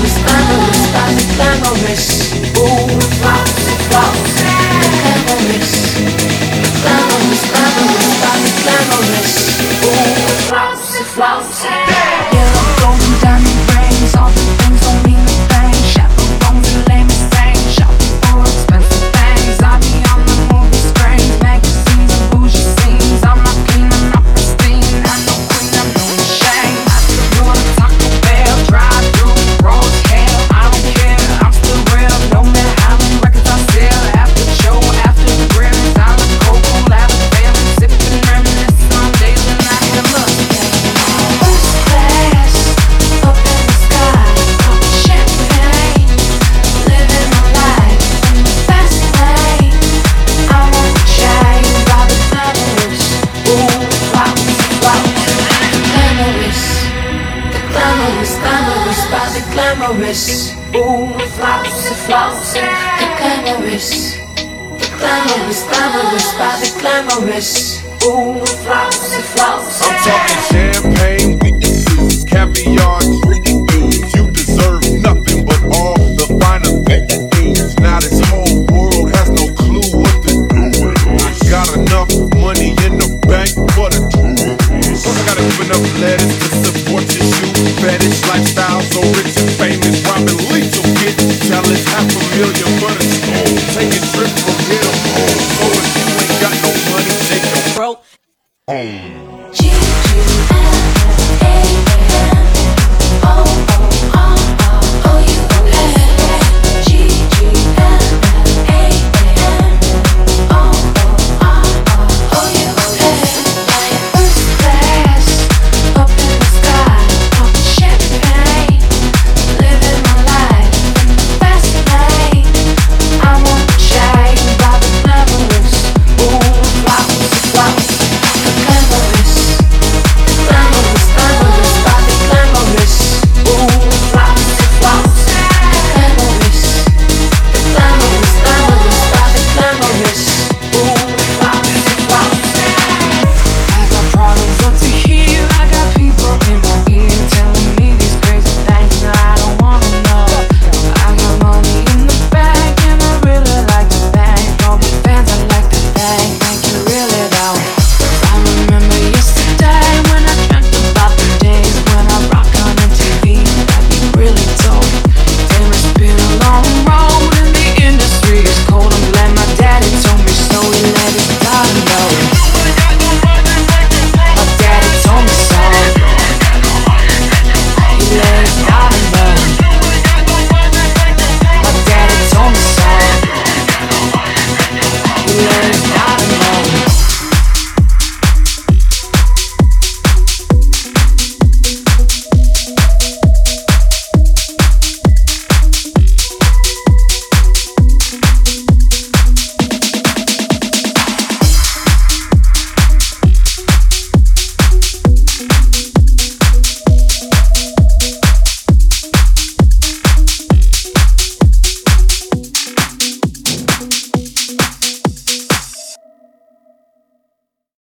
glamorous, body glamorous. Ooh, flossy, flossy, glamorous, glamorous, glamorous, body glamorous. Ooh, flossy, flossy. Yellow golden diamond rings, all the things don't mean a thing. Chaperones and lame insane, shopping for expensive things. I be on the movie screens, magazines and bougie scenes. I'm not clean, I'm not pristine, I'm no queen, I'm no shame. I still go to Taco Bell, drive through raw as hell. I don't care, I'm still real, no matter how many records I sell. After the show, after the grill, I'm a cocoa, lavender family, sipping, reminiscing on days when I hit 'em up. First class, up in the sky, popping champagne, living my life. Fast lane, I want to shine by the glamorous. Ooh, flowers, flowers, glamorous, the glamorous, glamorous by the glamorous. Ooh, flowers, flowers, the glamorous, the glamorous, glamorous by the glamorous. Ooh, flowers, flowers. I'm talking champagne, caviar, you deserve nothing but all the finer things. Now this whole world has no clue what to do. Got enough money in the bank for the truth. I gotta give enough letters to support your shoe fetish lifestyle, so rich and famous. Robin Leach will get jealous, $500,000 for the stone. Take a trip from here to home. So if you ain't got no money, take a broke home.